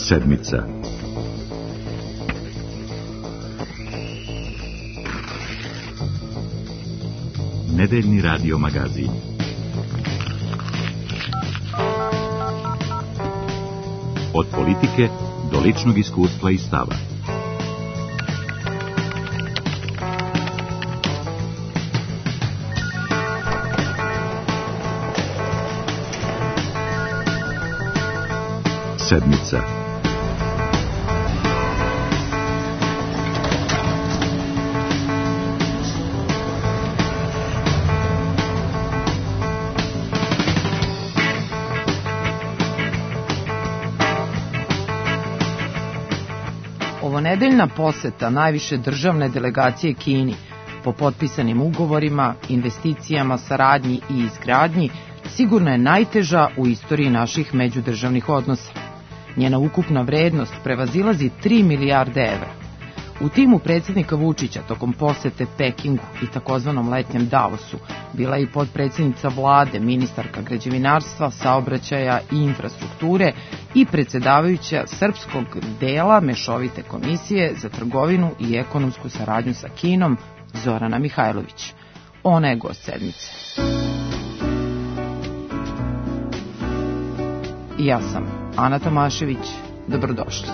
Sedmica. Nedeljni radio magazin. Od politike do ličnog iskustva i stava. Sedmica. Ovonedeljna poseta najviše državne delegacije Kini po potpisanim ugovorima, investicijama, saradnji i izgradnji sigurno je najteža u istoriji naših međudržavnih odnosa. Njena ukupna vrednost prevazilazi 3 milijarde evra. U timu predsjednika Vučića tokom posete Pekingu i takozvanom letnjem Davosu bila je i potpredsjednica vlade, ministarka građevinarstva, saobraćaja i infrastrukture i predsjedavajuća srpskog dela Mešovite komisije za trgovinu i ekonomsku saradnju sa Kinom, Zorana Mihajlović. Ona je gost sedmice. I ja sam Ana Tomašević. Dobrodošli.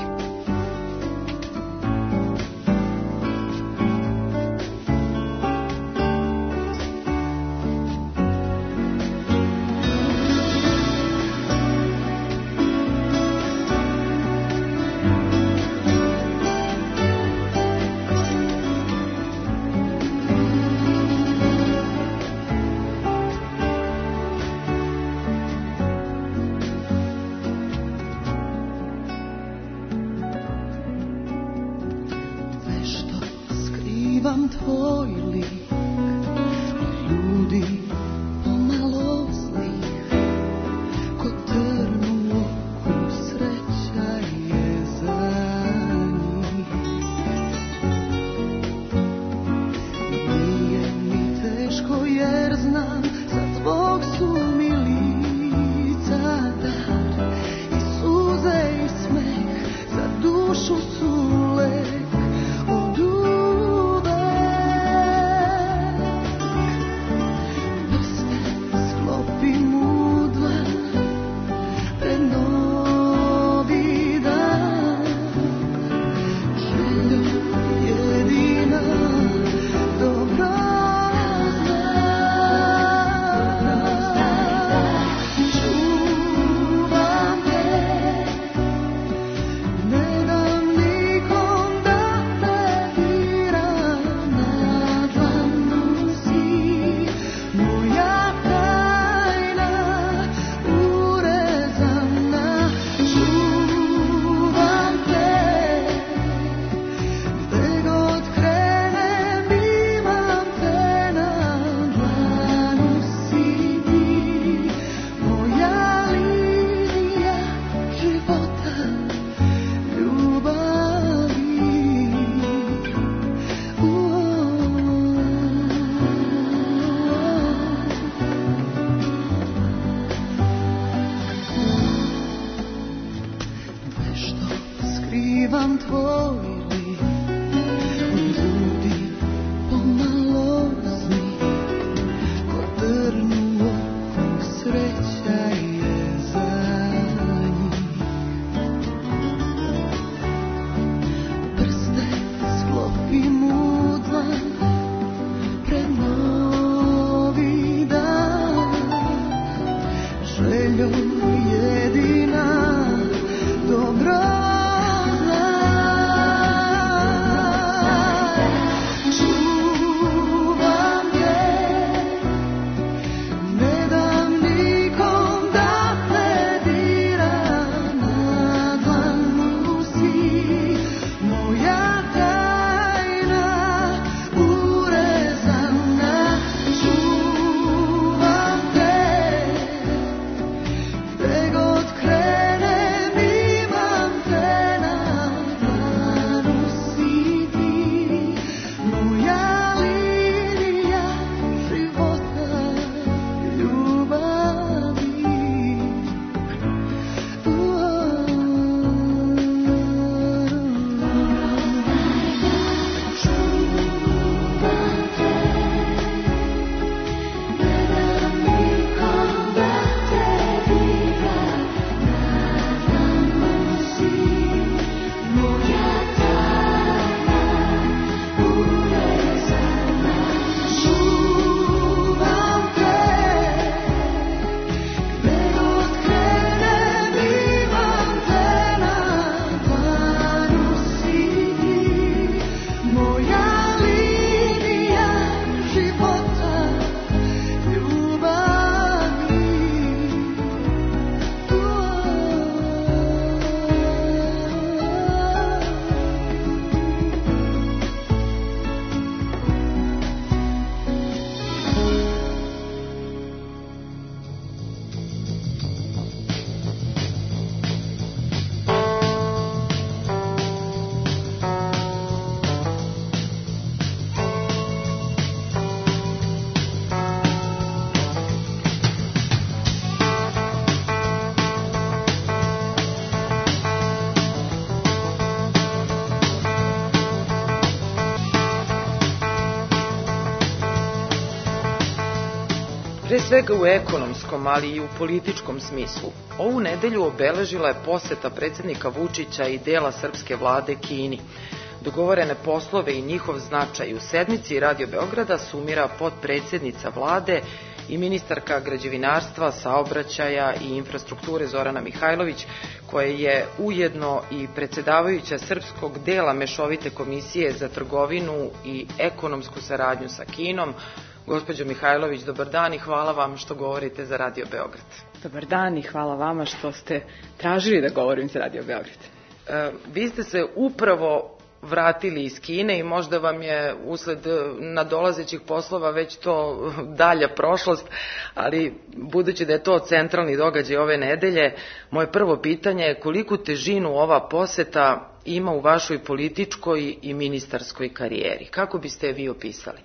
svega u ekonomskom, ali i u političkom smislu. Ovu nedelju obeležila je poseta predsjednika Vučića i dela srpske vlade Kini. Dogovorene poslove i njihov značaj u sednici Radio Beograda sumira potpredsjednica vlade i ministarka građevinarstva, saobraćaja i infrastrukture Zorana Mihajlović, koja je ujedno i predsjedavajuća srpskog dela Mešovite komisije za trgovinu i ekonomsku saradnju sa Kinom. Gospođo Mihajlović, dobar dan i hvala vam što govorite za Radio Beograd. Dobar dan i hvala vama što ste tražili da govorim za Radio Beograd. Vi ste se upravo vratili iz Kine i možda vam je usled nadolazećih poslova već to dalja prošlost, ali budući da je to centralni događaj ove nedelje, moje prvo pitanje je koliku težinu ova poseta ima u vašoj političkoj i ministarskoj karijeri? Kako biste je vi opisali?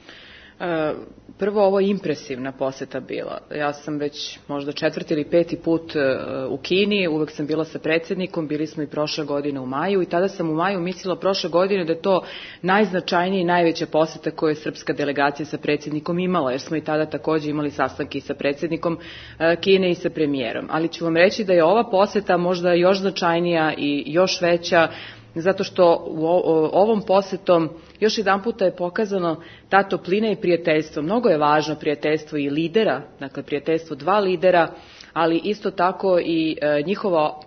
Prvo, ovo je impresivna poseta bila. Ja sam već možda 4. ili 5. put u Kini, uvek sam bila sa predsjednikom, bili smo i prošle godine u maju i tada sam u maju mislila prošle godine da je to najznačajnija i najveća poseta koju je srpska delegacija sa predsjednikom imala, jer smo i tada također imali sastanke sa predsjednikom Kine i sa premijerom. Ali ću vam reći da je ova poseta možda još značajnija i još veća, zato što ovom posetom još jedan puta je pokazano ta toplina i prijateljstvo. Mnogo je važno prijateljstvo i lidera, dakle prijateljstvo dva lidera, ali isto tako i njihova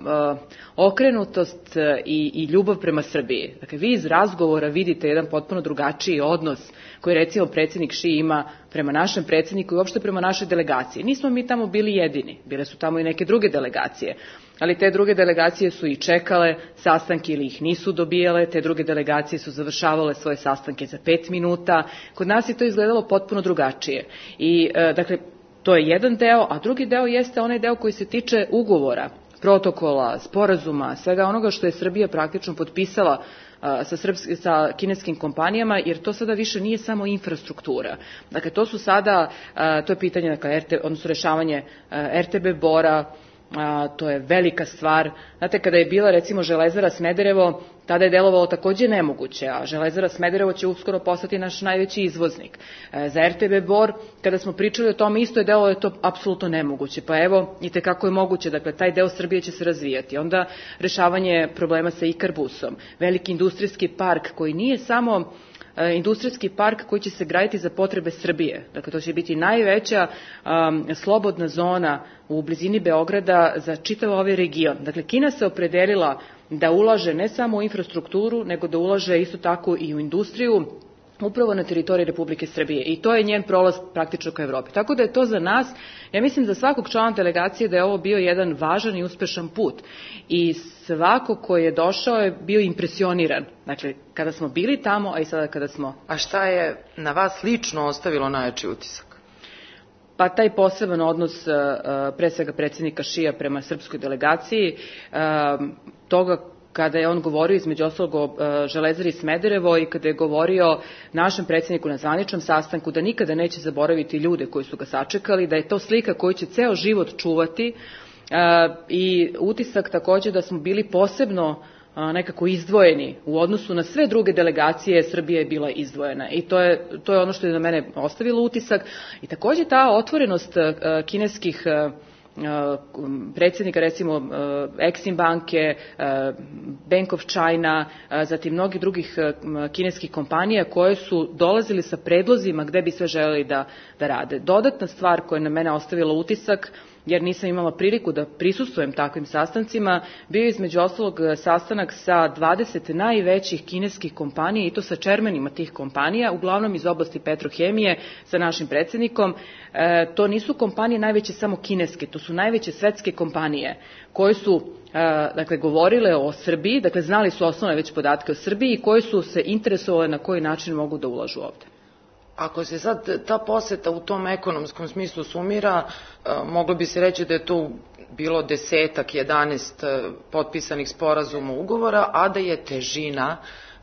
okrenutost i ljubav prema Srbiji. Dakle, vi iz razgovora vidite jedan potpuno drugačiji odnos koji recimo predsjednik Ši ima prema našem predsjedniku i uopšte prema našoj delegaciji. Nismo mi tamo bili jedini, bile su tamo i neke druge delegacije, ali te druge delegacije su i čekale sastanke ili ih nisu dobijale, te druge delegacije su završavale svoje sastanke za 5 minuta. Kod nas je to izgledalo potpuno drugačije. I, dakle, to je jedan deo, a drugi deo jeste onaj deo koji se tiče ugovora, protokola, sporazuma, svega onoga što je Srbija praktično potpisala sa kineskim kompanijama, jer to sada više nije samo infrastruktura. Dakle, to su sada, to je pitanje, dakle, odnosno rešavanje RTB Bora, to je velika stvar. Znate, kada je bila recimo Železara Smederevo, tada je delovalo takođe nemoguće, a Železara Smederevo će uskoro postati naš najveći izvoznik. Za RTB Bor, kada smo pričali o tome, isto je delovalo to apsolutno nemoguće. Pa evo, i tekako je moguće, dakle, taj deo Srbije će se razvijati. Onda rešavanje problema sa Ikarbusom, veliki industrijski park koji nije samo industrijski park koji će se graditi za potrebe Srbije. Dakle, to će biti najveća slobodna zona u blizini Beograda za čitav ovaj region. Dakle, Kina se opredelila da ulaže ne samo u infrastrukturu, nego da ulaže isto tako i u industriju, upravo na teritoriji Republike Srbije. I to je njen prolaz praktično ka Evropi. Tako da je to za nas, ja mislim za svakog člana delegacije da je ovo bio jedan važan i uspešan put. I svako ko je došao je bio impresioniran. Dakle, kada smo bili tamo, a i sada kada smo... A šta je na vas lično ostavilo najjači utisak? Pa taj poseban odnos pre svega predsjednika Šija prema srpskoj delegaciji, toga kada je on govorio između ostalog o Železari Smederevo i kada je govorio našem predsjedniku na zvaničnom sastanku da nikada neće zaboraviti ljude koji su ga sačekali, da je to slika koju će ceo život čuvati i utisak takođe da smo bili posebno nekako izdvojeni u odnosu na sve druge delegacije. Srbija je bila izdvojena i to je ono što je na mene ostavilo utisak. I takođe ta otvorenost kineskih predsjednika, recimo Exim banke, Bank of China, zatim mnogi drugih kineskih kompanija koje su dolazili sa predlozima gde bi sve želeli da rade. Dodatna stvar koja je na mene ostavila utisak, jer nisam imala priliku da prisustvujem takvim sastancima, bio je između ostalog sastanak sa 20 najvećih kineskih kompanija i to sa čermenima tih kompanija, uglavnom iz oblasti petrohemije, sa našim predsjednikom. To nisu kompanije najveće samo kineske, to su najveće svetske kompanije koje su dakle, govorile o Srbiji, dakle znali su osnovne već podatke o Srbiji i koje su se interesovale na koji način mogu da ulažu ovde. Ako se sad ta poseta u tom ekonomskom smislu sumira, moglo bi se reći da je to bilo 10-11 potpisanih sporazuma ugovora, a da je težina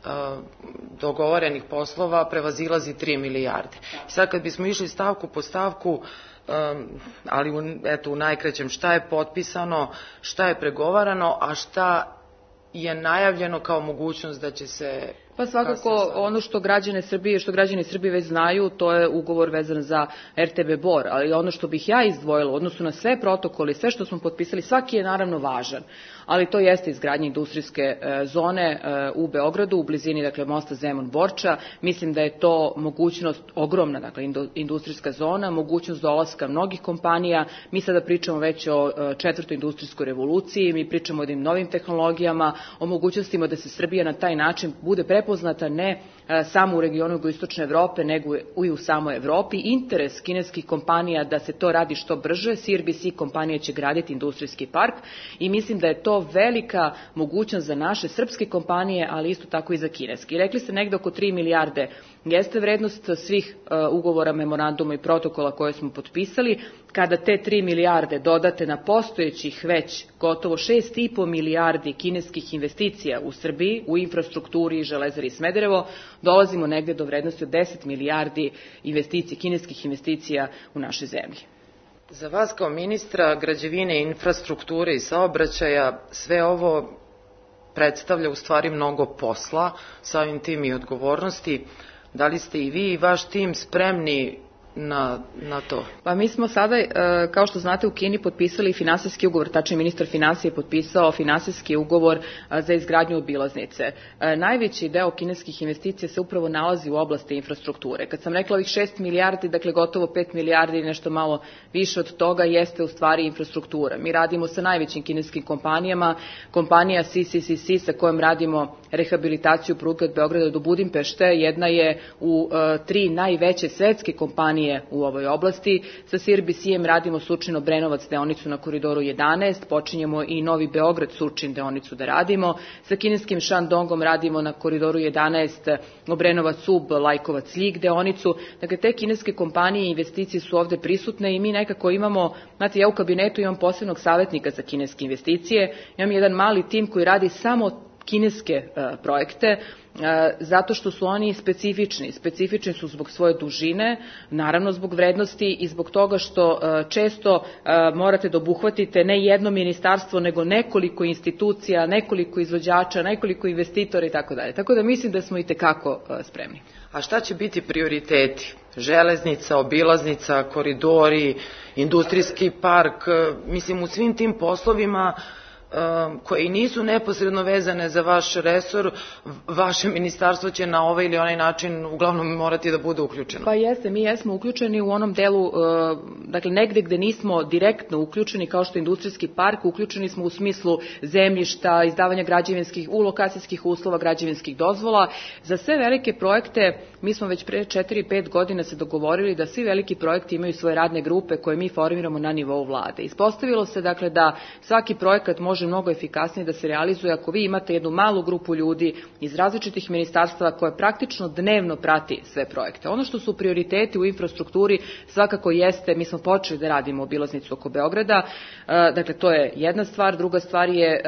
dogovorenih poslova prevazilazi 3 milijarde. I sad kad bismo išli stavku po stavku, ali u najkraćem šta je potpisano, šta je pregovarano, a šta je najavljeno kao mogućnost da će se Pa svakako ono što građani Srbije već znaju, to je ugovor vezan za RTB Bor, ali ono što bih ja izdvojila u odnosu na sve protokole, sve što smo potpisali, svaki je naravno važan, ali to jeste izgradnja industrijske zone u Beogradu, u blizini dakle mosta Zemun-Borča. Mislim da je to mogućnost ogromna, dakle industrijska zona, mogućnost dolaska mnogih kompanija. Mi sada pričamo već o četvrtoj industrijskoj revoluciji, mi pričamo o jednim novim tehnologijama, o mogućnostima da se Srbija na taj način bude prepoznata ne samo u regionu jugoistočne Evrope, nego i u samoj Evropi. Interes kineskih kompanija da se to radi što brže, CRBC kompanija će graditi industrijski park i mislim da je to velika mogućnost za naše srpske kompanije, ali isto tako i za kineski. Rekli ste negde oko 3 milijarde jeste vrednost svih ugovora, memoranduma i protokola koje smo potpisali. Kada te 3 milijarde dodate na postojećih već gotovo 6,5 milijardi kineskih investicija u Srbiji, u infrastrukturi, Železari i Smederevo, dolazimo negde do vrednosti od 10 milijardi kineskih investicija u našoj zemlji. Za vas kao ministra građevine, infrastrukture i saobraćaja sve ovo predstavlja u stvari mnogo posla, samim tim i odgovornosti. Da li ste i vi i vaš tim spremni na to? Pa mi smo sada, kao što znate, u Kini potpisali finansijski ugovor, tačnije ministar financija je potpisao finansijski ugovor za izgradnju obilaznice. Najveći deo kineskih investicija se upravo nalazi u oblasti infrastrukture. Kad sam rekla ovih 6 milijardi, dakle gotovo 5 milijardi i nešto malo više od toga jeste u stvari infrastruktura. Mi radimo sa najvećim kineskim kompanijama, kompanija CCCC sa kojom radimo rehabilitaciju pruge od Beograda do Budimpešte, jedna je u 3 najveće svetske kompanije u ovoj oblasti. Sa CRBC-em radimo Surčin-Obrenovac deonicu na koridoru 11, počinjemo i Novi Beograd-Surčin deonicu da radimo. Sa kineskim Shandongom radimo na koridoru 11 Obrenovac-Ub, Lajkovac-Ljig deonicu. Dakle, te kineske kompanije i investicije su ovde prisutne i mi nekako imamo, znate, ja u kabinetu imam posebnog savjetnika za kineske investicije, imam jedan mali tim koji radi samo kineske projekte, zato što su oni specifični. Specifični su zbog svoje dužine, naravno zbog vrednosti i zbog toga što često morate da obuhvatite ne jedno ministarstvo, nego nekoliko institucija, nekoliko izvođača, nekoliko investitora i tako dalje. Tako da mislim da smo i tekako spremni. A šta će biti prioriteti? Železnica, obilaznica, koridori, industrijski park, mislim u svim tim poslovima koji nisu neposredno vezane za vaš resor, vaše ministarstvo će na ovaj ili onaj način uglavnom morati da bude uključeno. Pa jeste, mi jesmo uključeni u onom delu, dakle negde gde nismo direktno uključeni kao što je industrijski park, uključeni smo u smislu zemljišta, izdavanja građevinskih, u lokacijskih uslova, građevinskih dozvola. Za sve velike projekte mi smo već pre 4-5 godina se dogovorili da svi veliki projekti imaju svoje radne grupe koje mi formiramo na nivou vlade. Ispostavilo se dakle da svaki projekat može mnogo efikasnije da se realizuje ako vi imate jednu malu grupu ljudi iz različitih ministarstava koja praktično dnevno prati sve projekte. Ono što su prioriteti u infrastrukturi svakako jeste, mi smo počeli da radimo obilaznicu oko Beograda, dakle to je jedna stvar, druga stvar je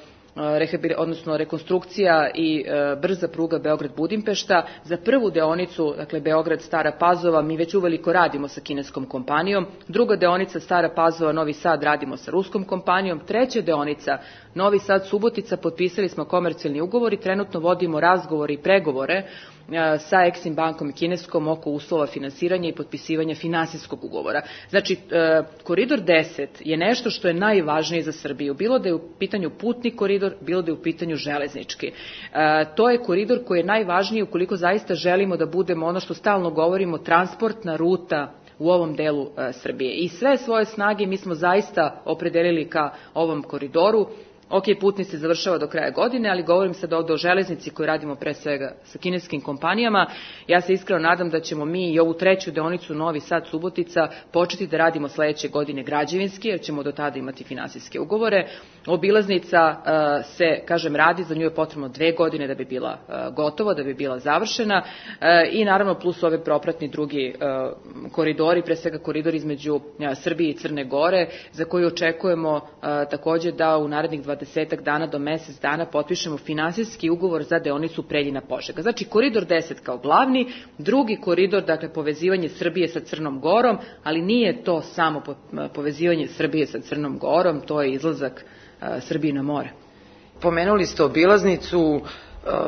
odnosno rekonstrukcija i brza pruga Beograd-Budimpešta. Za prvu deonicu, dakle Beograd-Stara Pazova, mi već uveliko radimo sa kineskom kompanijom. Druga deonica Stara Pazova-Novi Sad radimo sa ruskom kompanijom. Treća deonica Novi Sad-Subotica, potpisali smo komercijalni ugovor i trenutno vodimo razgovore i pregovore sa Exim bankom i kineskom oko uslova finansiranja i potpisivanja finansijskog ugovora. Znači, koridor 10 je nešto što je najvažnije za Srbiju. Bilo da je u pitanju putni koridor, bilo da je u pitanju železnički. To je koridor koji je najvažniji ukoliko zaista želimo da budemo ono što stalno govorimo, transportna ruta u ovom delu Srbije. I sve svoje snage mi smo zaista opredelili ka ovom koridoru. Ok, putni se završava do kraja godine, ali govorim sad ovde o železnici koju radimo pre svega sa kineskim kompanijama. Ja se iskreno nadam da ćemo mi i ovu treću deonicu Novi Sad-Subotica početi da radimo sledeće godine građevinski, jer ćemo do tada imati finansijske ugovore. Obilaznica se, kažem, radi, za nju je potrebno 2 godine da bi bila gotova, da bi bila završena i naravno plus ove propratni drugi koridori, pre svega koridor između Srbije i Crne Gore, za koji očekujemo takođe da u narednih 20 dana do mesec dana potpišemo finansijski ugovor za deonicu Preljina-Požega. Znači, koridor 10 kao glavni, drugi koridor, dakle, povezivanje Srbije sa Crnom Gorom, ali nije to samo povezivanje Srbije sa Crnom Gorom, to je izlazak Srbije na more. Pomenuli ste obilaznicu,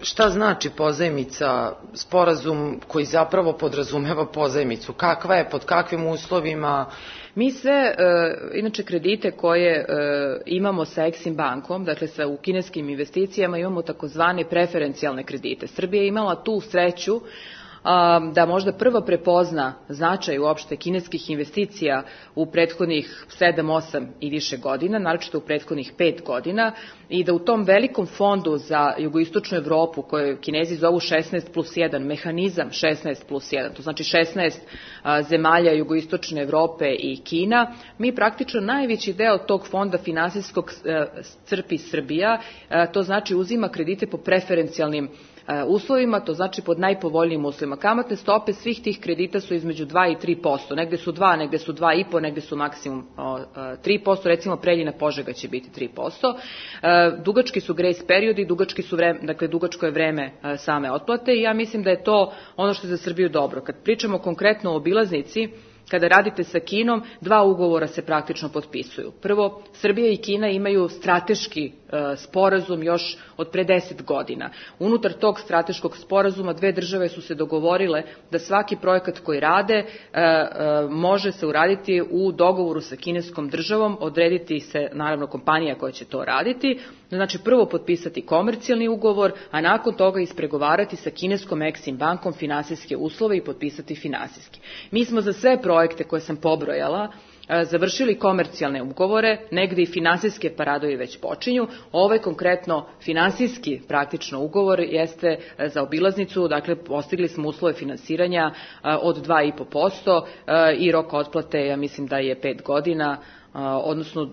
Šta znači pozajmica, sporazum koji zapravo podrazumeva pozajmicu? Kakva je, pod kakvim uslovima? Mi sve, inače, kredite koje imamo sa Exim bankom, dakle u kineskim investicijama, imamo takozvane preferencijalne kredite. Srbija je imala tu sreću da možda prvo prepozna značaj uopšte kineskih investicija u prethodnih 7, 8 i više godina, naročito u prethodnih 5 godina, i da u tom velikom fondu za jugoistočnu Evropu, koje Kinezi zovu 16+1, mehanizam 16+1, to znači 16 zemalja jugoistočne Evrope i Kina, mi praktično najveći deo tog fonda finansijskog crpi Srbija, to znači uzima kredite po preferencijalnim uslovima, to znači pod najpovoljnijim uslovima. Kamatne stope svih tih kredita su između 2 i 3%, negde su 2, negde su 2,5, negde su maksimum 3%, recimo Preljina Požega će biti 3%. Dugački su grace periodi, dugačko je vreme same otplate i ja mislim da je to ono što je za Srbiju dobro. Kad pričamo konkretno o obilaznici, kada radite sa Kinom, 2 ugovora se praktično potpisuju. Prvo, Srbija i Kina imaju strateški sporazum još od pre 10 godina. Unutar tog strateškog sporazuma dve države su se dogovorile da svaki projekat koji rade može se uraditi u dogovoru sa kineskom državom, odrediti se naravno kompanija koja će to raditi, znači prvo potpisati komercijalni ugovor, a nakon toga ispregovarati sa kineskom Exim bankom finansijske uslove i potpisati finansijski. Mi smo za sve projekte koje sam pobrojala završili komercijalne ugovore, negde i finansijske paradovi već počinju. Ovaj konkretno finansijski praktično ugovor jeste za obilaznicu, dakle postigli smo uslove finansiranja od 2,5% i rok otplate, ja mislim da je 5 godina, odnosno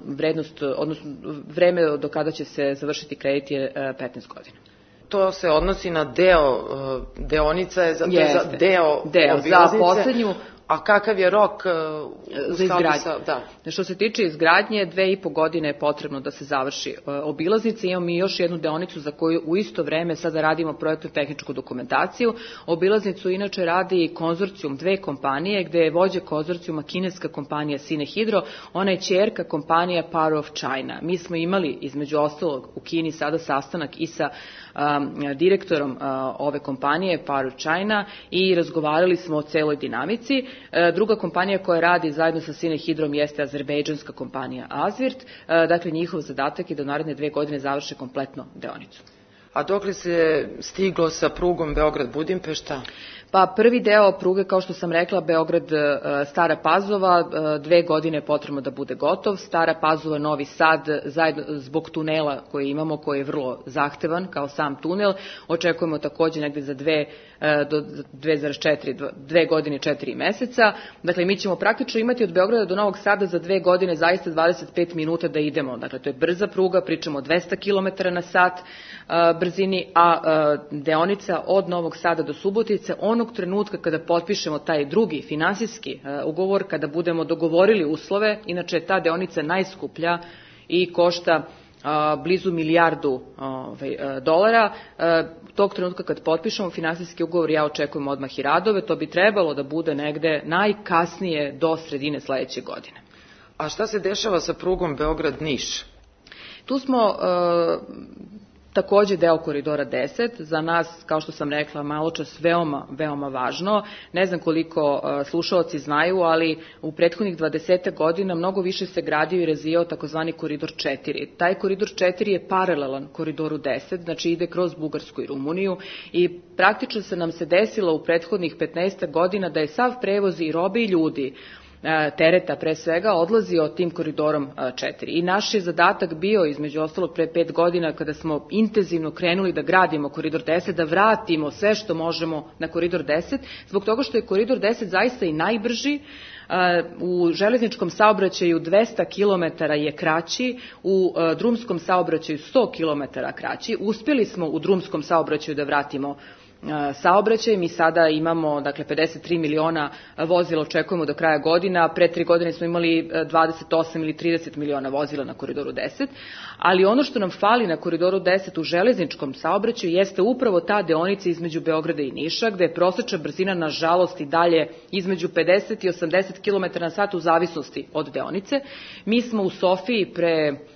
vreme do kada će se završiti kredit je 15 godina. To se odnosi na deonica je za deo za poslednju. A kakav je rok za izgradnju? Što se tiče izgradnje, 2,5 godine je potrebno da se završi obilaznica. Imamo i još jednu deonicu za koju u isto vreme sada radimo projektnu tehničku dokumentaciju. Obilaznicu inače radi konzorcijum 2 kompanije, gde je vođa konzorcijuma kineska kompanija Sinehidro, ona je ćerka kompanija Power of China. Mi smo imali između ostalog u Kini sada sastanak i sa direktorom ove kompanije Power of China i razgovarali smo o celoj dinamici. Druga kompanija koja radi zajedno sa Sinehidrom jeste azerbejdžanska kompanija Azvirt. Dakle, njihov zadatak je da u naredne 2 godine završe kompletno deonicu. A dok li se stiglo sa prugom Beograd-Budimpešta? Pa prvi deo pruge, kao što sam rekla, Beograd-Stara Pazova, 2 godine je potrebno da bude gotov. Stara Pazova-Novi Sad, zajedno zbog tunela koji imamo, koji je vrlo zahtevan kao sam tunel, očekujemo takođe negde za 2 godine 4 meseca. Dakle, mi ćemo praktično imati od Beograda do Novog Sada za 2 godine zaista 25 minuta da idemo. Dakle, to je brza pruga, pričamo o 200 km na sat brzini, a deonica od Novog Sada do Subotice, onog trenutka kada potpišemo taj drugi finansijski ugovor, kada budemo dogovorili uslove, inače je ta deonica najskuplja i košta blizu milijardu dolara. Tog trenutka kad potpišemo finansijski ugovor, ja očekujem odmah i radove, to bi trebalo da bude negde najkasnije do sredine sledeće godine. A šta se dešava sa prugom Beograd-Niš? Tu smo takođe deo koridora 10, za nas, kao što sam rekla maločas, veoma, veoma važno. Ne znam koliko slušaoci znaju, ali u prethodnih 20 godina mnogo više se gradio i razvijao takozvani koridor 4. Taj koridor 4 je paralelan koridoru 10, znači ide kroz Bugarsku i Rumuniju i praktično se nam se desilo u prethodnih 15 godina da je sav prevoz i robe i ljudi, tereta pre svega, odlazio tim koridorom 4. I naš je zadatak bio, između ostalog pre 5 godina, kada smo intenzivno krenuli da gradimo koridor 10, da vratimo sve što možemo na koridor 10, zbog toga što je koridor 10 zaista i najbrži. U železničkom saobraćaju 200 km je kraći, u drumskom saobraćaju 100 km kraći. Uspjeli smo u drumskom saobraćaju da vratimo saobraćaj. Mi sada imamo 53 miliona vozila, očekujemo do kraja godina. Pre 3 godine smo imali 28 ili 30 miliona vozila na koridoru 10. Ali ono što nam fali na koridoru 10 u železničkom saobraćaju jeste upravo ta deonica između Beograda i Niša, gde je prosečna brzina nažalost i dalje između 50 i 80 km na sat u zavisnosti od deonice. Mi smo u Sofiji pre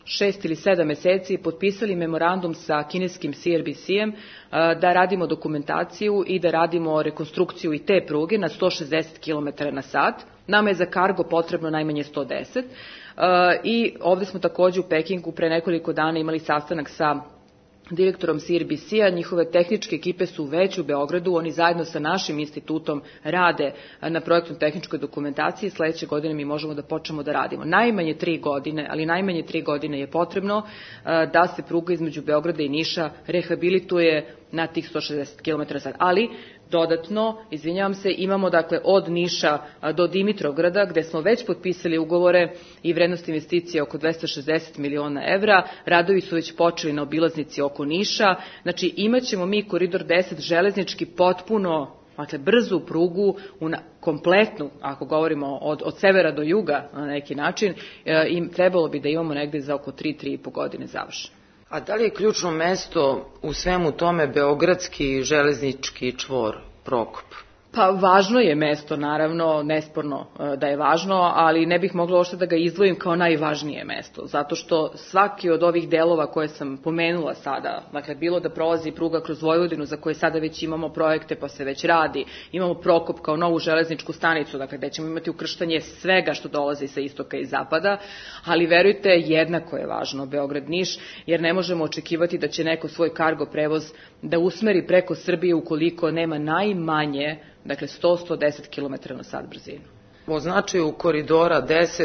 6 ili 7 meseci potpisali memorandum sa kineskim CRBC-em da radimo dokumentaciju i da radimo rekonstrukciju i te pruge na 160 km na sat. Nama je za kargo potrebno najmanje 110. I ovde smo takođe u Pekingu pre nekoliko dana imali sastanak sa direktorom CRBC-a, njihove tehničke ekipe su već u Beogradu, oni zajedno sa našim institutom rade na projektno tehničkoj dokumentaciji, sledeće godine mi možemo da počnemo da radimo. Najmanje 3 godine, ali najmanje 3 godine je potrebno da se pruga između Beograda i Niša rehabilituje na tih 160 km/h. Ali dodatno, izvinjavam se, imamo dakle od Niša do Dimitrovgrada, gde smo već potpisali ugovore i vrednost investicije oko 260 miliona evra, radovi su već počeli na obilaznici oko Niša, znači imaćemo mi koridor 10 železnički potpuno, dakle brzu prugu, kompletnu, ako govorimo od severa do juga na neki način, i trebalo bi da imamo negde za oko 3,5 godine završeno. A da li je ključno mesto u svemu tome beogradski železnički čvor Prokop? Pa važno je mesto, naravno, nesporno da je važno, ali ne bih mogla uopšte da ga izdvojim kao najvažnije mesto, zato što svaki od ovih delova koje sam pomenula sada, dakle bilo da prolazi pruga kroz Vojvodinu za koje sada već imamo projekte pa se već radi, imamo Prokop kao novu železničku stanicu, dakle gde ćemo imati ukrštanje svega što dolazi sa istoka i zapada, ali verujte, jednako je važno Beograd-Niš, jer ne možemo očekivati da će neko svoj kargo prevoz da usmeri preko Srbije ukoliko nema najmanje, dakle 100-110 km na sat brzinu. O značaju koridora 10,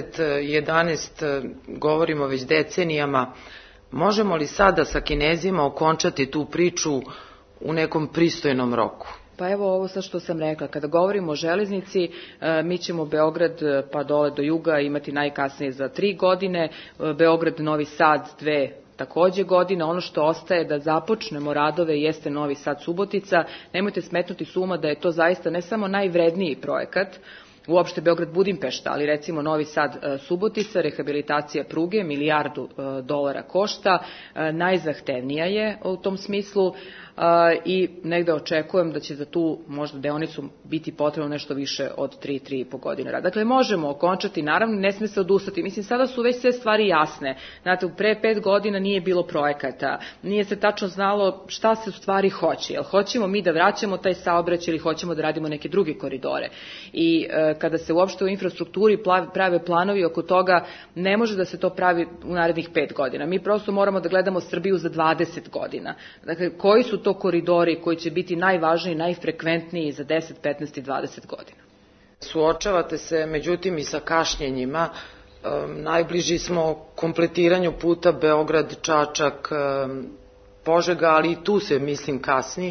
11 govorimo već decenijama. Možemo li sada sa Kinezima okončati tu priču u nekom pristojnom roku? Pa evo ovo sad što sam rekla, kada govorimo o železnici, mi ćemo Beograd pa dole do juga imati najkasnije za 3 godine, Beograd, Novi Sad 2 takođe godina. Ono što ostaje da započnemo radove jeste Novi Sad Subotica. Nemojte smetnuti s uma da je to zaista ne samo najvredniji projekat, uopšte Beograd Budimpešta, ali recimo Novi Sad Subotica, rehabilitacija pruge, $1 milijardu košta, najzahtevnija je u tom smislu i negde očekujem da će za tu možda deonicu biti potrebno nešto više od 3,5 godine rada. Dakle, možemo okončati, naravno, ne sme se odustati. Mislim, sada su već sve stvari jasne. Znate, pre 5 godina nije bilo projekata, nije se tačno znalo šta se u stvari hoće. Jel hoćemo mi da vraćamo taj saobraćaj ili hoćemo da radimo neke druge koridore. I kada se uopšte u infrastrukturi prave planovi oko toga, ne može da se to pravi u narednih 5 godina. Mi prosto moramo da gledamo Srbiju za 20 godina. Dakle, koji su to koridori koji će biti najvažniji, najfrekventniji za 10, 15 i 20 godina. Suočavate se, međutim, i sa kašnjenjima. Najbliži smo kompletiranju puta Beograd-Čačak, Požega, ali i tu se, mislim, kasni.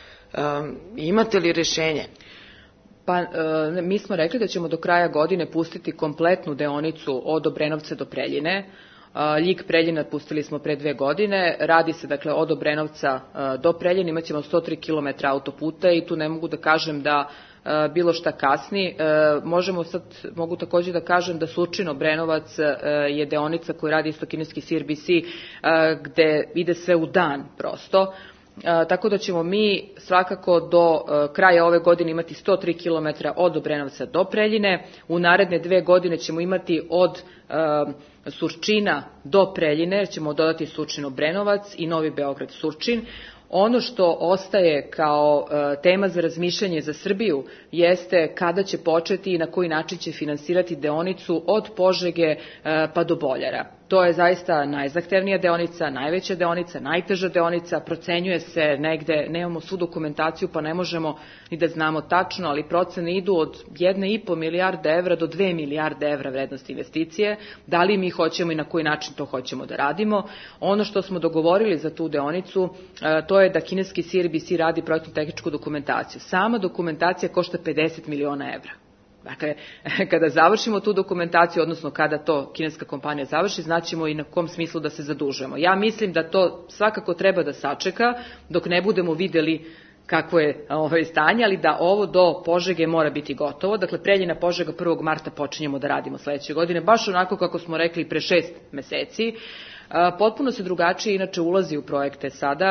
Imate li rešenje? Pa, mi smo rekli da ćemo do kraja godine pustiti kompletnu deonicu od Obrenovca do Preljine. Ljig-Preljina pustili smo pre 2 godine, radi se dakle od Obrenovca do Preljine, imaćemo 103 km autoputa i tu ne mogu da kažem da bilo šta kasni. Mogu takođe da kažem da Surčin-Obrenovac je deonica koju radi isto kineski CRBC, gde ide sve u dan prosto. Tako da ćemo mi svakako do kraja ove godine imati 103 km od Obrenovca do Preljine. U naredne 2 godine ćemo imati od Surčina do Preljine, jer ćemo dodati Surčin-Obrenovac i Novi Beograd-Surčin. Ono što ostaje kao tema za razmišljanje za Srbiju jeste kada će početi i na koji način će finansirati deonicu od Požege pa do Boljara. To je zaista najzahtevnija deonica, najveća deonica, najteža deonica, procenjuje se negde, nemamo svu dokumentaciju pa ne možemo ni da znamo tačno, ali procene idu od 1,5 milijarde evra do 2 milijarde evra vrednosti investicije. Da li mi hoćemo i na koji način to hoćemo da radimo? Ono što smo dogovorili za tu deonicu, to je da kineski CRBC radi projektnu tehničku dokumentaciju. Sama dokumentacija košta 50 miliona evra. Dakle, kada završimo tu dokumentaciju, odnosno kada to kineska kompanija završi, znaćemo i na kom smislu da se zadužujemo. Ja mislim da to svakako treba da sačeka dok ne budemo videli kakvo je stanje, ali da ovo do Požege mora biti gotovo. Dakle, Preljina Požega 1. marta počinjemo da radimo sledeće godine, baš onako kako smo rekli pre 6 meseci. Potpuno se drugačije inače ulazi u projekte sada.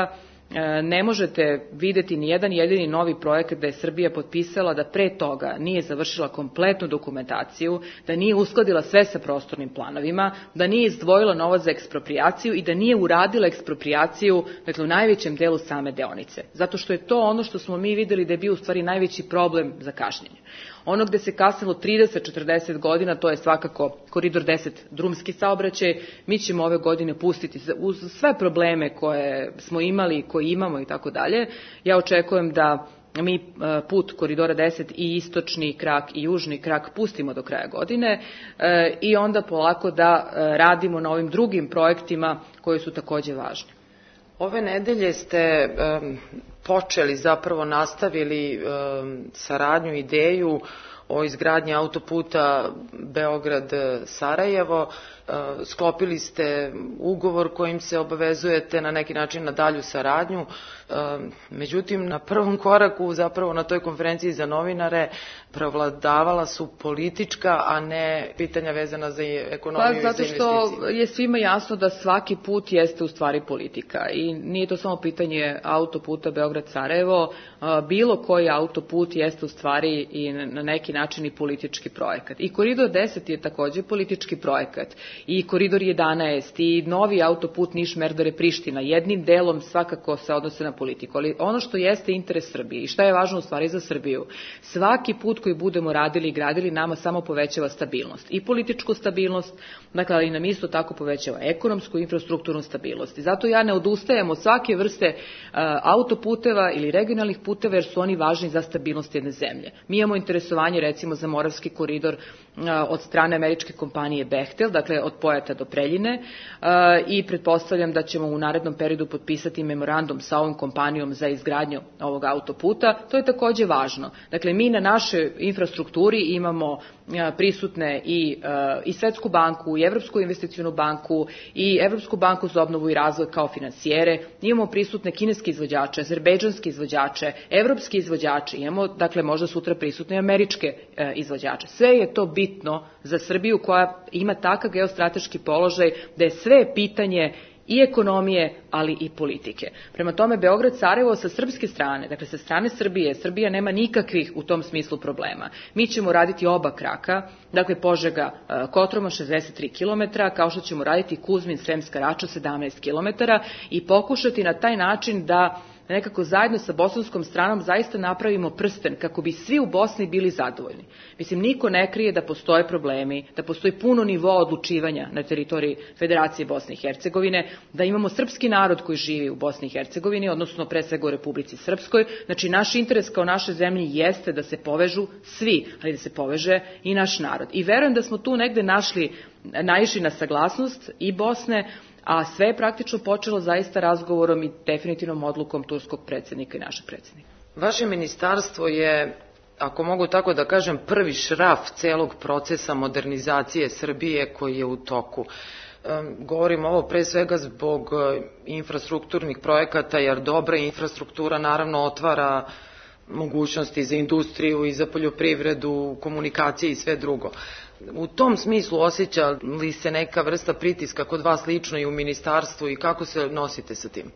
Ne možete videti ni jedan jedini novi projekat da je Srbija potpisala da pre toga nije završila kompletnu dokumentaciju, da nije uskladila sve sa prostornim planovima, da nije izdvojila novac za eksproprijaciju i da nije uradila eksproprijaciju, dakle u najvećem delu same deonice. Zato što je to ono što smo mi videli da je bio u stvari najveći problem za kašnjenje. Ono gde se kasnilo 30-40 godina, to je svakako Koridor 10 drumski saobraćaj. Mi ćemo ove godine pustiti uz sve probleme koje smo imali, koje imamo i tako dalje. Ja očekujem da mi put Koridora 10 i istočni krak i južni krak pustimo do kraja godine i onda polako da radimo na ovim drugim projektima koji su takođe važni. Ove nedelje ste počeli, zapravo nastavili saradnju, ideju o izgradnji autoputa Beograd-Sarajevo. Sklopili ste ugovor kojim se obavezujete na neki način na dalju saradnju. Međutim, na prvom koraku, zapravo na toj konferenciji za novinare, prevladavala su politička, a ne pitanja vezana za ekonomiju i za investicije. Zato što je svima jasno da svaki put jeste u stvari politika i nije to samo pitanje autoputa Beograd-Sarajevo, bilo koji autoput jeste u stvari i na neki način i politički projekat. I Koridor 10 je takođe politički projekat i Koridor 11 i novi autoput Niš-Merdare-Priština jednim delom svakako se odnose na politiku, ali ono što jeste interes Srbije i šta je važno u stvari za Srbiju, svaki put koji budemo radili i gradili nama samo povećava stabilnost i političku stabilnost, dakle ali nam isto tako povećava ekonomsku i infrastrukturnu stabilnost. I zato ja ne odustajem od svake vrste autoputeva ili regionalnih puteva jer su oni važni za stabilnost jedne zemlje. Mi imamo interesovanje recimo za Moravski koridor od strane američke kompanije Bechtel, dakle od Pojata do Preljine i pretpostavljam da ćemo u narednom periodu potpisati memorandum sa ovom kompanijom za izgradnju ovog autoputa. To je takođe važno. Dakle, mi na našoj infrastrukturi imamo prisutne i Svetsku banku, i Evropsku investicionu banku, i Evropsku banku za obnovu i razvoj kao finansijere, imamo prisutne kineske izvođače, azerbejdžanske izvođače, evropske izvođače, imamo, dakle, možda sutra prisutne američke izvođače. Sve je to bitno za Srbiju koja ima takav geostrateški položaj da je sve pitanje i ekonomije, ali i politike. Prema tome, Beograd-Sarajevo sa srpske strane, dakle sa strane Srbije, Srbija nema nikakvih u tom smislu problema. Mi ćemo raditi oba kraka, dakle Požega-Kotroma 63 km, kao što ćemo raditi Kuzmin-Sremska Rača 17 km i pokušati na taj način da nekako zajedno sa bosanskom stranom zaista napravimo prsten kako bi svi u Bosni bili zadovoljni. Mislim, niko ne krije da postoje problemi, da postoji puno nivoa odlučivanja na teritoriji Federacije Bosne i Hercegovine, da imamo srpski narod koji živi u Bosni i Hercegovini, odnosno pre svega u Republici Srpskoj. Znači, naš interes kao naše zemlje jeste da se povežu svi, ali da se poveže i naš narod. I verujem da smo tu negde naišli na saglasnost i Bosne, a sve je praktično počelo zaista razgovorom i definitivnom odlukom turskog predsjednika i našeg predsjednika. Vaše ministarstvo je, ako mogu tako da kažem, prvi šraf celog procesa modernizacije Srbije koji je u toku. Govorim ovo pre svega zbog infrastrukturnih projekata, jer dobra infrastruktura naravno otvara mogućnosti za industriju i za poljoprivredu, komunikacije i sve drugo. U tom smislu osjeća li se neka vrsta pritiska kod vas lično i u ministarstvu i kako se nosite sa tim?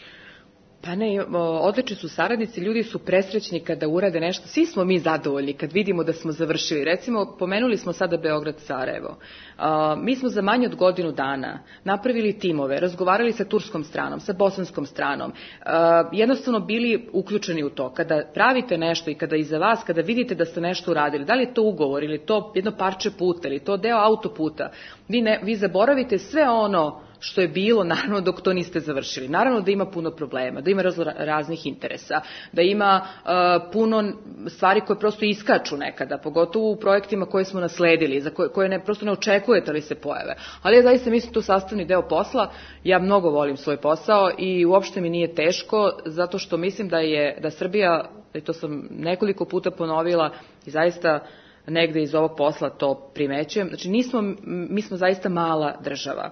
Pa ne, odlični su saradnici, ljudi su presrećni kada urade nešto, svi smo mi zadovoljni kad vidimo da smo završili. Recimo, pomenuli smo sada Beograd-Sarajevo. Mi smo za manje od godinu dana napravili timove, razgovarali sa turskom stranom, sa bosanskom stranom, jednostavno bili uključeni u to. Kada pravite nešto i kada iza vas, kada vidite da ste nešto uradili, da li je to ugovor ili to jedno parče puta ili to deo autoputa, vi zaboravite sve ono što je bilo, naravno, dok to niste završili. Naravno da ima puno problema, da ima raznih interesa, da ima puno stvari koje prosto iskaču nekada, pogotovo u projektima koje smo nasledili, za koje prosto ne očekujete ali se pojave. Ali ja zaista mislim to sastavni deo posla. Ja mnogo volim svoj posao i uopšte mi nije teško, zato što mislim da Srbija, i to sam nekoliko puta ponovila i zaista negde iz ovog posla to primećujem, znači mi smo zaista mala država.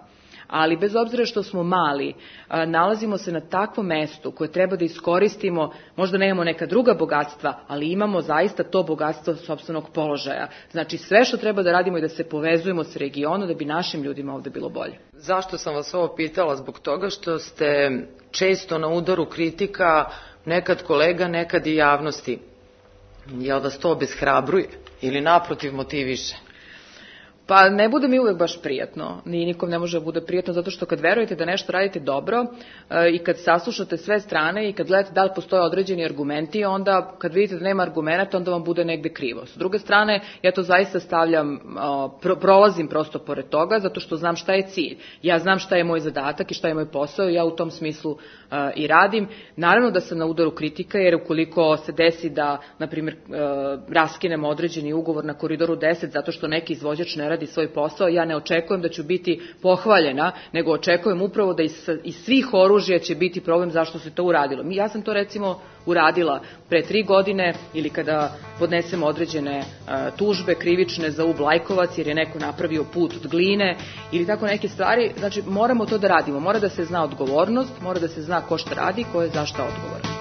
Ali bez obzira što smo mali, nalazimo se na takvom mestu koje treba da iskoristimo, možda nemamo neka druga bogatstva, ali imamo zaista to bogatstvo sopstvenog položaja. Znači sve što treba da radimo je da se povezujemo s regionom da bi našim ljudima ovde bilo bolje. Zašto sam vas ovo pitala? Zbog toga što ste često na udaru kritika, nekad kolega, nekad i javnosti. Jel vas to obeshrabruje ili naprotiv motiviše? Pa ne bude mi uvek baš prijatno, ni nikom ne može da bude prijatno, zato što kad verujete da nešto radite dobro i kad saslušate sve strane i kad gledate da li postoje određeni argumenti, onda kad vidite da nema argumenta, onda vam bude negde krivo. S druge strane, ja to zaista stavljam, prolazim prosto pored toga, zato što znam šta je cilj. Ja znam šta je moj zadatak i šta je moj posao i ja u tom smislu i radim. Naravno da sam na udaru kritika, jer ukoliko se desi da, na primjer, raskinemo određeni ugovor na Koridoru 10 zato što neki izvođač ne radi svoj posao, ja ne očekujem da ću biti pohvaljena, nego očekujem upravo da iz svih oružja će biti problem zašto se to uradilo. Ja sam to recimo uradila pre 3 godine ili kada podnesemo određene tužbe krivične za UB Lajkovac jer je neko napravio put od gline ili tako neke stvari. Znači moramo to da radimo, mora da se zna odgovornost, mora da se zna ko šta radi, ko je za šta odgovoran.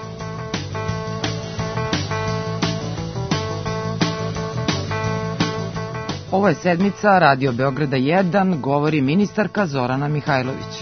Ovo je sedmica Radio Beograda 1, govori ministarka Zorana Mihajlović.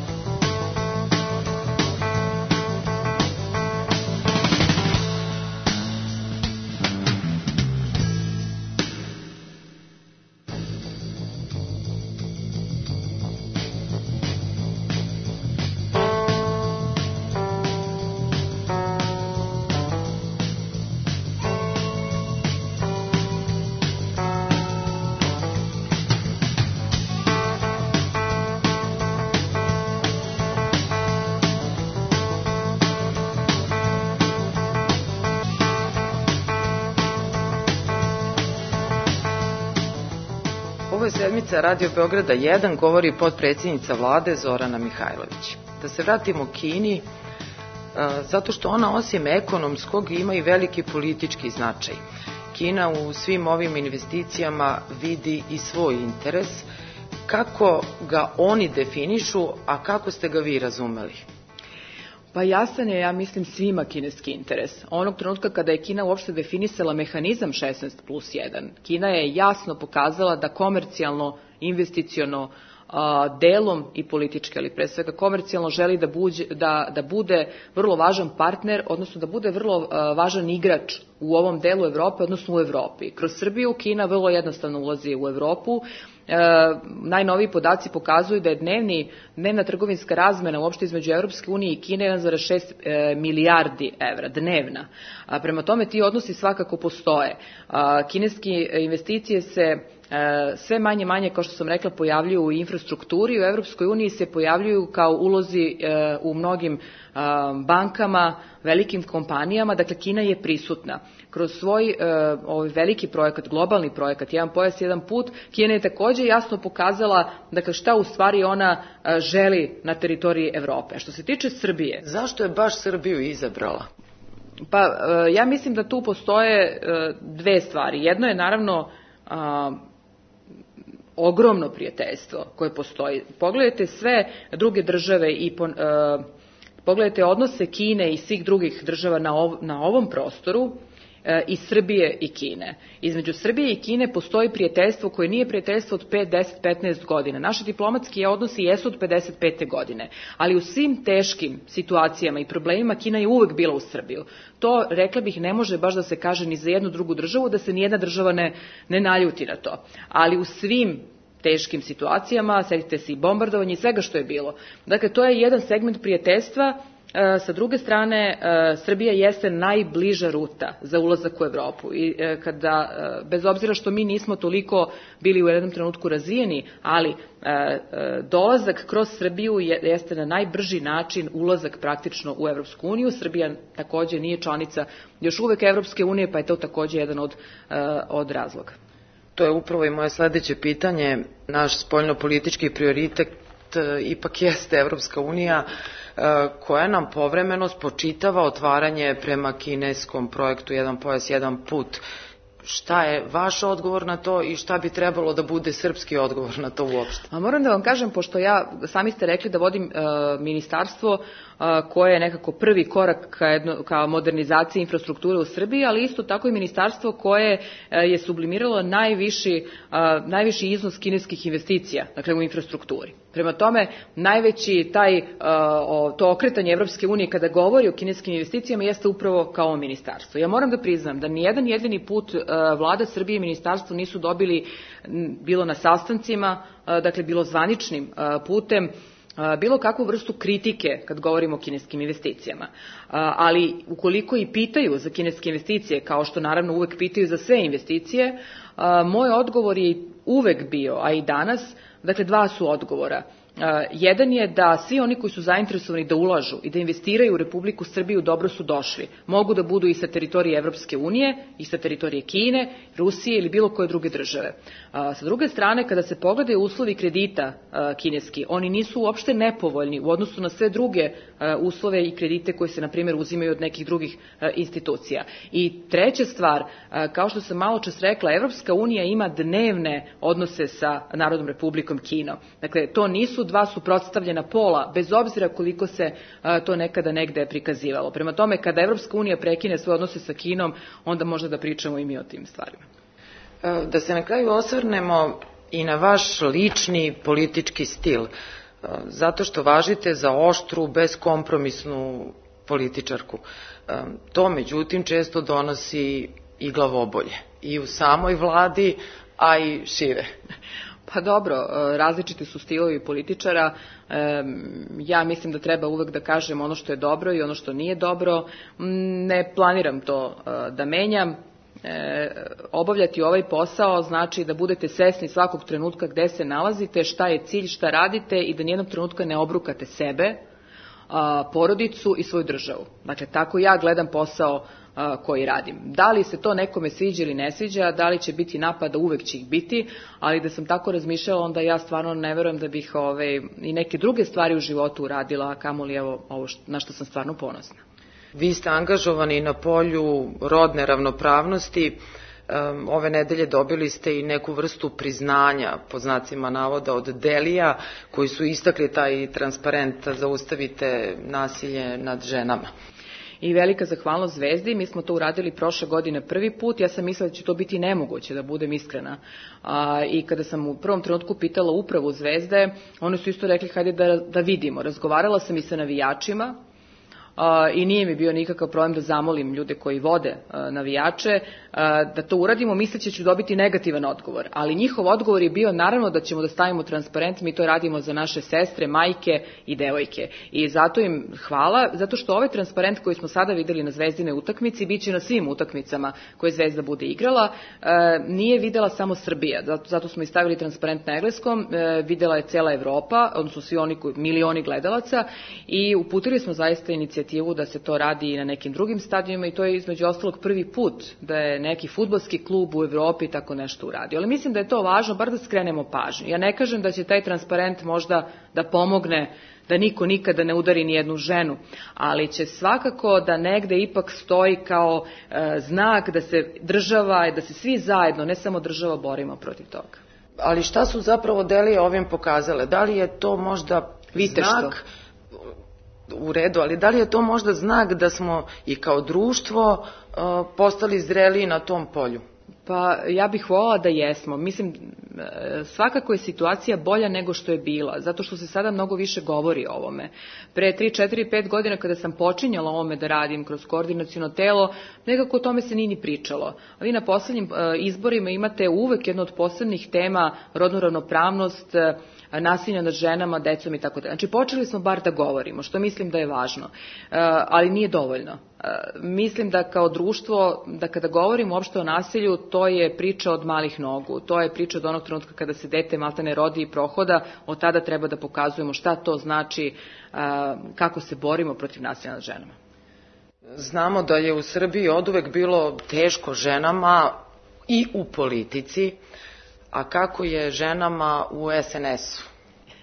Ovo je sedmica Radio Beograda 1, govori potpredsjednica vlade Zorana Mihajlović. Da se vratimo Kini, zato što ona osim ekonomskog ima i veliki politički značaj. Kina u svim ovim investicijama vidi i svoj interes. Kako ga oni definišu, a kako ste ga vi razumeli? Pa jasan je, ja mislim, svima kineski interes. Onog trenutka kada je Kina uopšte definisala mehanizam 16+1, Kina je jasno pokazala da komercijalno, investiciono, delom i politički, ali pre svega komercijalno želi da bude vrlo važan partner, odnosno da bude vrlo važan igrač u ovom delu Evrope, odnosno u Evropi. Kroz Srbiju Kina vrlo jednostavno ulazi u Evropu. Najnoviji podaci pokazuju da je dnevna trgovinska razmena uopšte između Evropske unije i Kine 1,6 milijardi evra, dnevna. Prema tome ti odnosi svakako postoje. Kineske investicije se sve manje, kao što sam rekla, pojavljuju u infrastrukturi, u Evropskoj uniji se pojavljuju kao ulozi u mnogim bankama, velikim kompanijama, dakle Kina je prisutna. Kroz svoj veliki projekat, globalni projekat, jedan pojas, jedan put, Kina je takođe jasno pokazala dakle, šta u stvari ona želi na teritoriji Evrope. Što se tiče Srbije... Zašto je baš Srbiju izabrala? Pa ja mislim da tu postoje dve stvari. Jedno je naravno ogromno prijateljstvo koje postoji. Pogledajte sve druge države i pogledajte odnose Kine i svih drugih država na ovom prostoru i Srbije i Kine. Između Srbije i Kine postoji prijateljstvo koje nije prijateljstvo od 5, 10, 15 godina. Naši diplomatski odnosi jesu od 55. godine, ali u svim teškim situacijama i problemima Kina je uvek bila u Srbiju. To, rekla bih, ne može baš da se kaže ni za jednu drugu državu, da se nijedna država ne naljuti na to. Ali u svim teškim situacijama, setite se i bombardovanja i svega što je bilo. Dakle, to je jedan segment prijateljstva. Sa druge strane, Srbija jeste najbliža ruta za ulazak u Evropu i bez obzira što mi nismo toliko bili u jednom trenutku razvijeni, ali dolazak kroz Srbiju jeste na najbrži način ulazak praktično u Evropsku uniju. Srbija takođe nije članica još uvek Evropske unije, pa je to takođe jedan od razloga. To je upravo i moje sledeće pitanje. Naš spoljnopolitički prioritet ipak jeste Evropska unija, koja nam povremeno spočitava otvaranje prema kineskom projektu Jedan pojas, jedan put. šta je vaš odgovor na to i šta bi trebalo da bude srpski odgovor na to uopšte? A moram da vam kažem, pošto sami ste rekli da vodim ministarstvo koje je nekako prvi korak ka modernizaciji infrastrukture u Srbiji, ali isto tako i ministarstvo koje je sublimiralo najviši iznos kineskih investicija, dakle u infrastrukturi. Prema tome, najveći to okretanje Evropske unije kada govori o kineskim investicijama jeste upravo kao ovo ministarstvo. Ja moram da priznam da nijedan jedini put Vlada Srbije i ministarstvo nisu dobili, bilo na sastancima, dakle bilo zvaničnim putem, bilo kakvu vrstu kritike kad govorimo o kineskim investicijama. Ali ukoliko i pitaju za kineske investicije, kao što naravno uvek pitaju za sve investicije, moj odgovor je uvek bio, a i danas, dakle dva su odgovora. Jedan je da svi oni koji su zainteresovani da ulažu i da investiraju u Republiku Srbiju dobro su došli. Mogu da budu i sa teritorije Evropske unije, i sa teritorije Kine, Rusije ili bilo koje druge države. Sa druge strane, kada se pogledaju uslovi kredita kineski, oni nisu uopšte nepovoljni u odnosu na sve druge uslove i kredite koji se, na primjer, uzimaju od nekih drugih institucija. I treća stvar, kao što sam malo čas rekla, Evropska unija ima dnevne odnose sa Narodnom Republikom Kinom. Dakle, to nisu dva suprotstavljena pola, bez obzira koliko se to nekada negde prikazivalo. Prema tome, kada Evropska unija prekine svoje odnose sa Kinom, onda možda da pričamo i mi o tim stvarima. Da se na kraju osvrnemo i na vaš lični politički stil, zato što važite za oštru, beskompromisnu političarku. To, međutim, često donosi i glavobolje. I u samoj vladi, a i šire. Pa dobro, različiti su stilovi političara. Ja mislim da treba uvek da kažem ono što je dobro i ono što nije dobro. Ne planiram to da menjam. Obavljati ovaj posao znači da budete svesni svakog trenutka gde se nalazite, šta je cilj, šta radite i da nijednog trenutka ne obrukate sebe, porodicu i svoju državu. Dakle, tako ja gledam posao koji radim. Da li se to nekome sviđa ili ne sviđa, da li će biti napada, uvek će ih biti, ali da sam tako razmišljala, onda ja stvarno ne verujem da bih i neke druge stvari u životu uradila, kamoli ovo na što sam stvarno ponosna. Vi ste angažovani na polju rodne ravnopravnosti. Ove nedelje dobili ste i neku vrstu priznanja, pod znacima navoda, od Delija, koji su istakli taj transparent Zaustavite nasilje nad ženama. I velika zahvalnost Zvezdi, mi smo to uradili prošle godine prvi put, ja sam mislila da će to biti nemoguće, da budem iskrena. I kada sam u prvom trenutku pitala upravu Zvezde, oni su isto rekli hajde da vidimo. Razgovarala sam i sa navijačima, i nije mi bio nikakav problem da zamolim ljude koji vode navijače da to uradimo, misleći da ću dobiti negativan odgovor. Ali njihov odgovor je bio naravno da ćemo da stavimo transparent, mi to radimo za naše sestre, majke i devojke. I zato im hvala, zato što ovaj transparent koji smo sada videli na Zvezdine utakmici, bit će na svim utakmicama koje Zvezda bude igrala, nije videla samo Srbija, zato smo i stavili transparent na engleskom, videla je cela Evropa, odnosno svi oni milioni gledalaca, i uputili smo zaista inicijativu da se to radi i na nekim drugim stadionima, i to je između ostalog prvi put da je neki fudbalski klub u Evropi tako nešto uradio. Ali mislim da je to važno, bar da skrenemo pažnju. Ja ne kažem da će taj transparent možda da pomogne da niko nikada ne udari ni jednu ženu, ali će svakako da negde ipak stoji kao znak da se država, da se svi zajedno, ne samo država, borimo protiv toga. Ali šta su zapravo Delije ovim pokazale? Da li je to možda znak? U redu, ali da li je to možda znak da smo i kao društvo postali zreliji na tom polju? Pa ja bih voljela da jesmo. Mislim, svakako je situacija bolja nego što je bila, zato što se sada mnogo više govori o ovome. Pre 3, 4, 5 godina kada sam počinjala ovome da radim kroz koordinaciono telo, nekako o tome se nije ni pričalo. A vi na poslednjim izborima imate uvek jedno od posebnih tema rodnu ravnopravnost, nasilja nad ženama, decom i tako da. Znači, počeli smo bar da govorimo, što mislim da je važno, ali nije dovoljno. Mislim da kao društvo, da kada govorimo uopšte o nasilju, to je priča od malih nogu, to je priča od onog trenutka kada se dete maltene rodi i prohoda, od tada treba da pokazujemo šta to znači, kako se borimo protiv nasilja nad ženama. Znamo da je u Srbiji oduvek bilo teško ženama i u politici, a kako je ženama u SNS-u?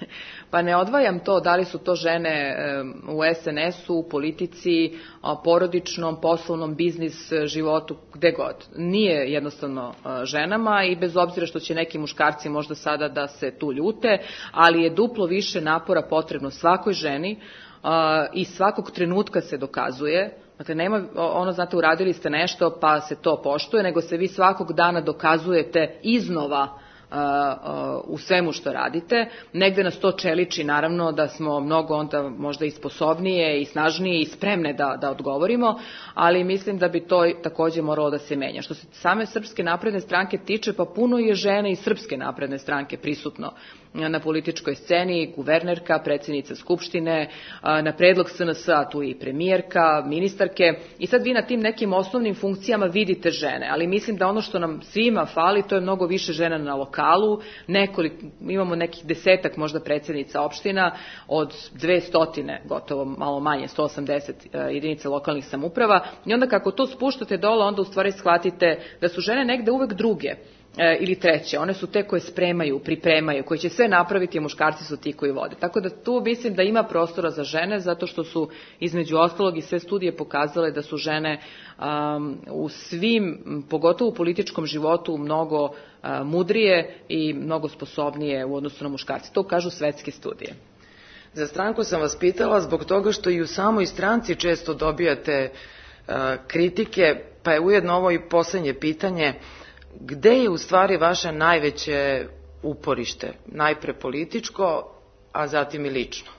Pa ne odvajam to da li su to žene u SNS-u, u politici, porodičnom, poslovnom, biznis životu, gde god. Nije jednostavno ženama i bez obzira što će neki muškarci možda sada da se tu ljute, ali je duplo više napora potrebno svakoj ženi i svakog trenutka se dokazuje. Dakle, nema ono, znate, uradili ste nešto pa se to poštuje, nego se vi svakog dana dokazujete iznova u svemu što radite. Negde nas to čeliči, naravno, da smo mnogo onda možda i sposobnije i snažnije i spremne da odgovorimo, ali mislim da bi to takođe moralo da se menja. Što se same Srpske napredne stranke tiče, pa puno je žena iz Srpske napredne stranke prisutno na političkoj sceni, guvernerka, predsjednica Skupštine, na predlog SNS-a tu i premijerka, ministarke, i sad vi na tim nekim osnovnim funkcijama vidite žene, ali mislim da ono što nam svima fali, to je mnogo više žena na lokalu, imamo nekih 10-ak možda predsjednica opština od 200, gotovo malo manje, 180 jedinica lokalnih samouprava, i onda kako to spuštate dole, onda u stvari shvatite da su žene negde uvek druge ili treće. One su te koje spremaju, pripremaju, koje će sve napraviti, a muškarci su ti koji vode. Tako da tu mislim da ima prostora za žene, zato što su između ostalog i sve studije pokazale da su žene u svim, pogotovo u političkom životu, mnogo mudrije i mnogo sposobnije u odnosu na muškarci. To kažu svetske studije. Za stranku sam vas pitala zbog toga što i u samoj stranci često dobijate kritike, pa je ujedno ovo i poslednje pitanje. Gde je u stvari vaše najveće uporište? Najpre političko, a zatim i lično?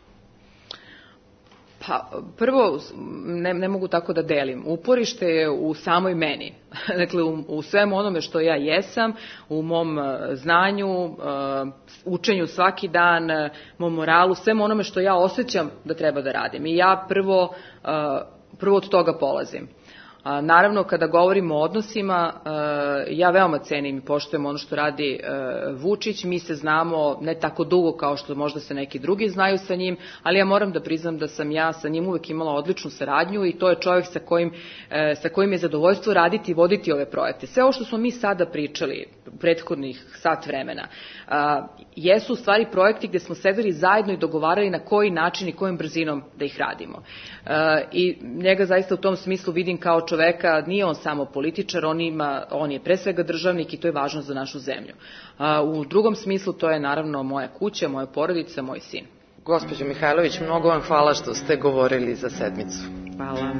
Pa, prvo, ne mogu tako da delim. Uporište je u samoj meni. Dakle, u svemu onome što ja jesam, u mom znanju, učenju svaki dan, mom moralu, svemu onome što ja osjećam da treba da radim. I ja prvo od toga polazim. Naravno, kada govorimo o odnosima, ja veoma cenim i poštujem ono što radi Vučić. Mi se znamo ne tako dugo kao što možda se neki drugi znaju sa njim, ali ja moram da priznam da sam ja sa njim uvek imala odličnu saradnju i to je čovjek sa kojim je zadovoljstvo raditi i voditi ove projekte. Sve ovo što smo mi sada pričali, prethodnih sat vremena, jesu u stvari projekti gde smo sedeli zajedno i dogovarali na koji način i kojom brzinom da ih radimo. I njega zaista u tom smislu vidim kao čoveka, nije on samo političar, on je pre svega državnik i to je važno za našu zemlju. U drugom smislu to je naravno moja kuća, moja porodica, moj sin. Gospođo Mihajlović, mnogo vam hvala što ste govorili za sedmicu. Hvala.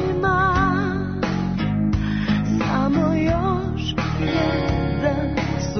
Samo još jedan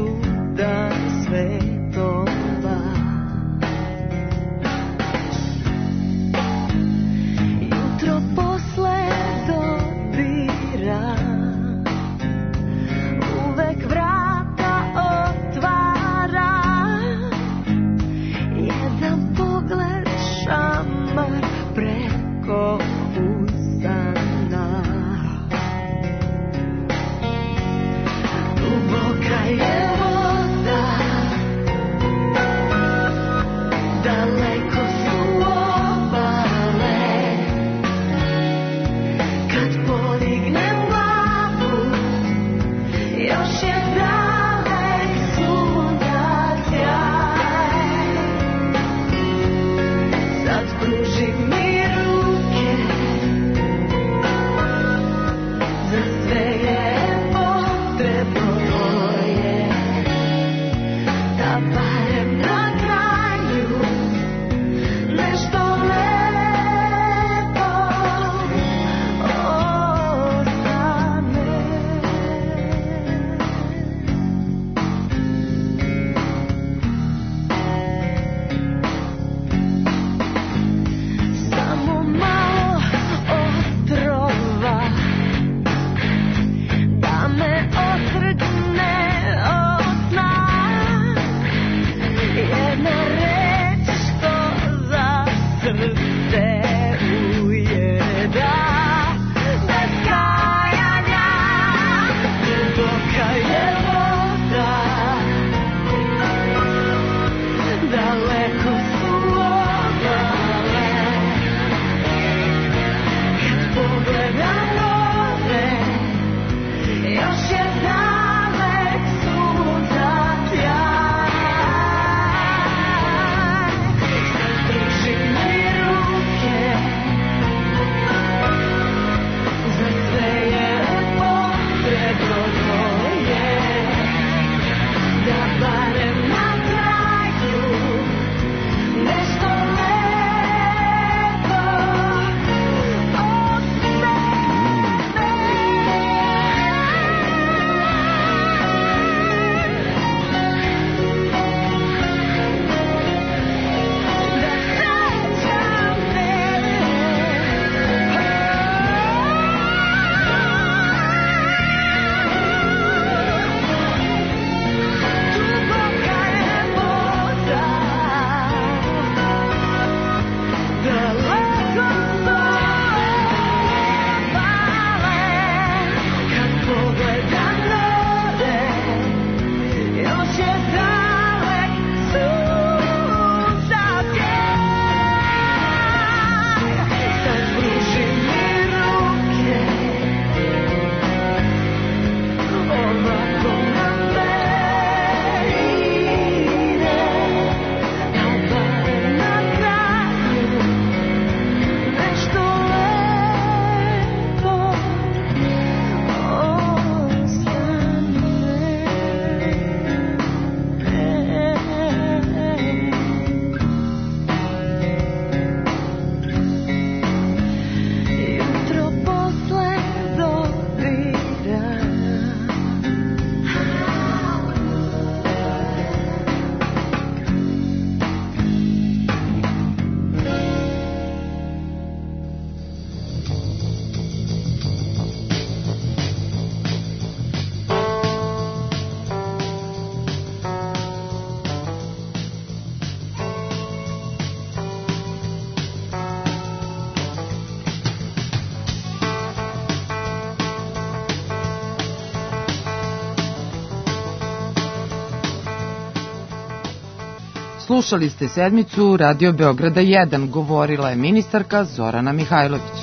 Slušali ste sedmicu Radio Beograda 1, govorila je ministarka Zorana Mihajlović.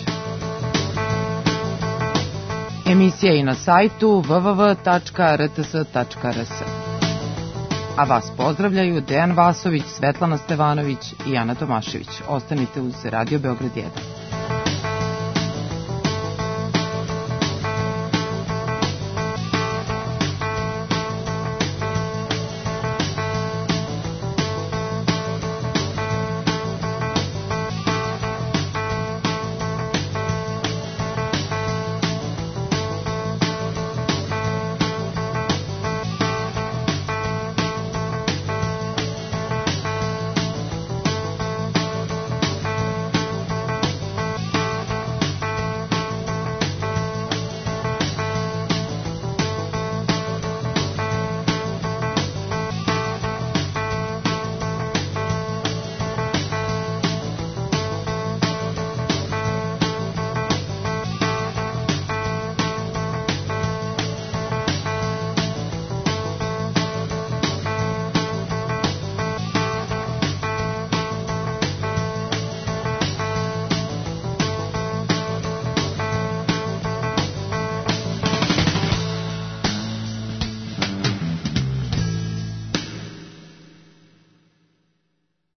Emisija je na sajtu www.rts.rs. A vas pozdravljaju Dejan Vasović, Svetlana Stevanović i Ana Tomašević. Ostanite uz Radio Beograd 1.